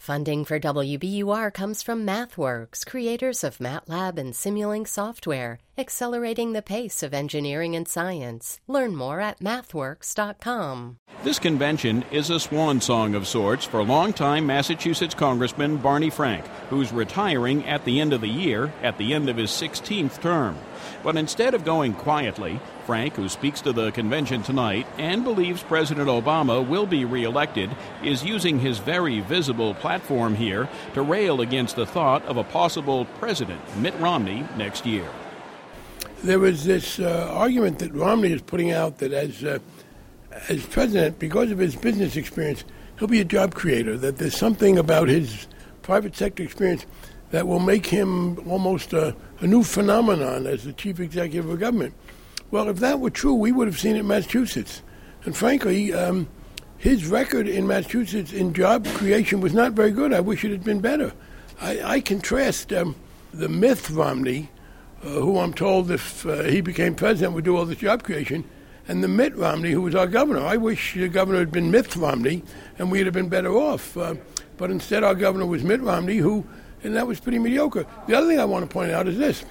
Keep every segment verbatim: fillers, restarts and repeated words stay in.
Funding for W B U R comes from MathWorks, creators of MATLAB and Simulink software, accelerating the pace of engineering and science. Learn more at mathworks dot com. This convention is a swan song of sorts for longtime Massachusetts Congressman Barney Frank, who's retiring at the end of the year, at the end of his sixteenth term. But instead of going quietly, Frank, who speaks to the convention tonight and believes President Obama will be reelected, is using his very visible platform here to rail against the thought of a possible president, Mitt Romney, next year. There was this uh, argument that Romney is putting out that as uh, as president, because of his business experience, he'll be a job creator, that there's something about his private sector experience that will make him almost a, a new phenomenon as the chief executive of government. Well, if that were true, we would have seen it in Massachusetts. And frankly, um, his record in Massachusetts in job creation was not very good. I wish it had been better. I, I contrast um, the myth Romney, uh, who I'm told if uh, he became president would do all this job creation, and the Mitt Romney, who was our governor. I wish the governor had been Myth Romney, and we'd have been better off. Uh, but instead, our governor was Mitt Romney, who, and that was pretty mediocre. The other thing I want to point out is this.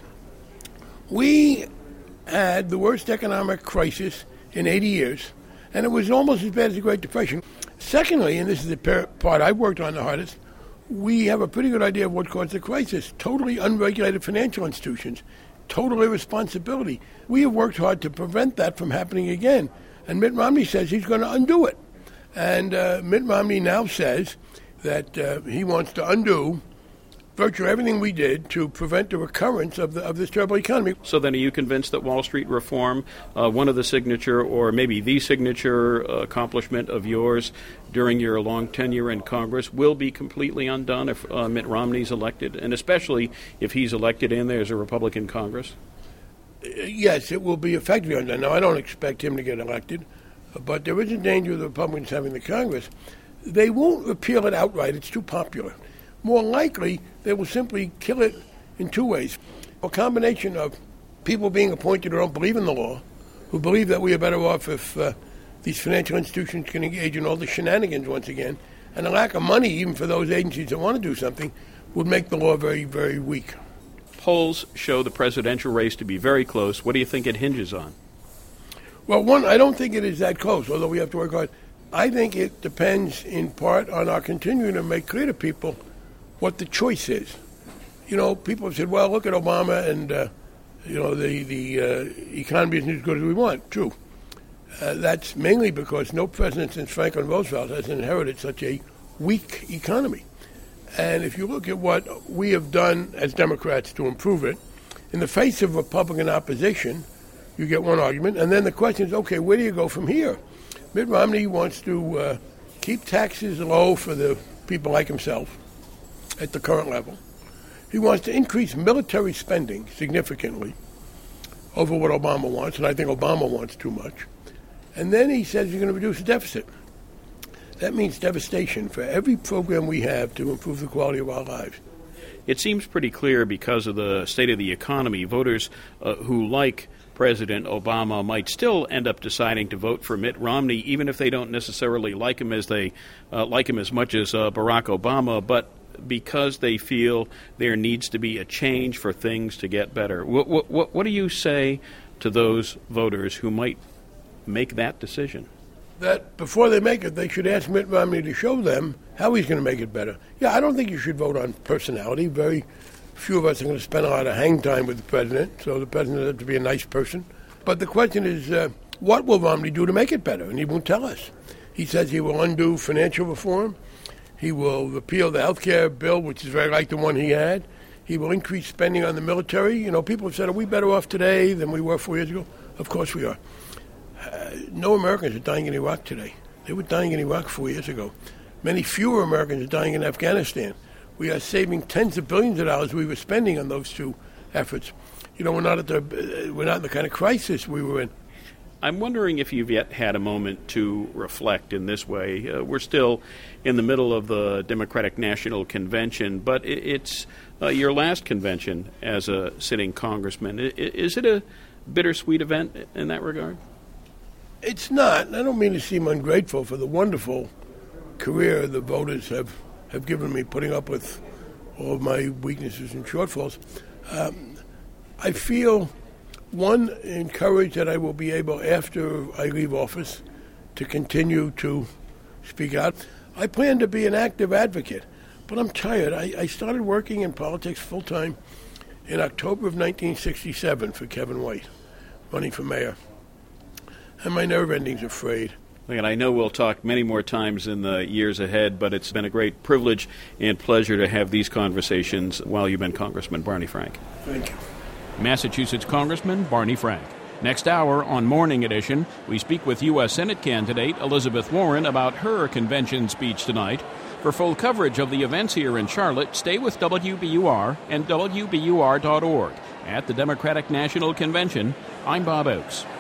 We had the worst economic crisis in eighty years, and it was almost as bad as the Great Depression. Secondly, and this is the part I've worked on the hardest, we have a pretty good idea of what caused the crisis. Totally unregulated financial institutions, total irresponsibility. We have worked hard to prevent that from happening again, and Mitt Romney says he's going to undo it. And uh, Mitt Romney now says that uh, he wants to undo virtually everything we did to prevent the recurrence of the, of this terrible economy. So then are you convinced that Wall Street reform, uh, one of the signature or maybe the signature uh, accomplishment of yours during your long tenure in Congress, will be completely undone if uh, Mitt Romney's elected, and especially if he's elected and there's a Republican Congress? Yes, it will be effectively undone. Now, I don't expect him to get elected, but there is a danger of the Republicans having the Congress. They won't repeal it outright. It's too popular. More likely, they will simply kill it in two ways. A combination of people being appointed who don't believe in the law, who believe that we are better off if uh, these financial institutions can engage in all the shenanigans once again, and a lack of money, even for those agencies that want to do something, would make the law very, very weak. Polls show the presidential race to be very close. What do you think it hinges on? Well, one, I don't think it is that close, although we have to work hard. I think it depends in part on our continuing to make clear to people what the choice is. You know, people have said, well, look at Obama and, uh, you know, the, the uh, economy isn't as good as we want. True. Uh, that's mainly because no president since Franklin Roosevelt has inherited such a weak economy. And if you look at what we have done as Democrats to improve it, in the face of Republican opposition, you get one argument. And then the question is, okay, where do you go from here? Mitt Romney wants to uh, keep taxes low for the people like himself at the current level. He wants to increase military spending significantly over what Obama wants, and I think Obama wants too much. And then he says he's going to reduce the deficit. That means devastation for every program we have to improve the quality of our lives. It seems pretty clear because of the state of the economy, voters uh, who like President Obama might still end up deciding to vote for Mitt Romney, even if they don't necessarily like him as they uh, like him as much as uh, Barack Obama, but because they feel there needs to be a change for things to get better. What, what, what do you say to those voters who might make that decision? That before they make it, they should ask Mitt Romney to show them how he's going to make it better. Yeah, I don't think you should vote on personality. Very few of us are going to spend a lot of hang time with the president, so the president has to be a nice person. But the question is, uh, what will Romney do to make it better? And he won't tell us. He says he will undo financial reform. He will repeal the health care bill, which is very like the one he had. He will increase spending on the military. You know, people have said, are we better off today than we were four years ago? Of course we are. Uh, no Americans are dying in Iraq today. They were dying in Iraq four years ago. Many fewer Americans are dying in Afghanistan. We are saving tens of billions of dollars we were spending on those two efforts. You know, we're not at the uh, we're not in the kind of crisis we were in. I'm wondering if you've yet had a moment to reflect in this way. Uh, we're still in the middle of the Democratic National Convention, but it, it's uh, your last convention as a sitting congressman. I, is it a bittersweet event in that regard? It's not. I don't mean to seem ungrateful for the wonderful career the voters have have given me, putting up with all of my weaknesses and shortfalls. Um, I feel, one, encouraged that I will be able, after I leave office, to continue to speak out. I plan to be an active advocate, but I'm tired. I, I started working in politics full-time in October of nineteen sixty-seven for Kevin White, running for mayor. And my nerve endings are frayed. And I know we'll talk many more times in the years ahead, but it's been a great privilege and pleasure to have these conversations while you've been Congressman Barney Frank. Thank you. Massachusetts Congressman Barney Frank. Next hour on Morning Edition, we speak with U S Senate candidate Elizabeth Warren about her convention speech tonight. For full coverage of the events here in Charlotte, stay with W B U R and W B U R dot org. At the Democratic National Convention, I'm Bob Oakes.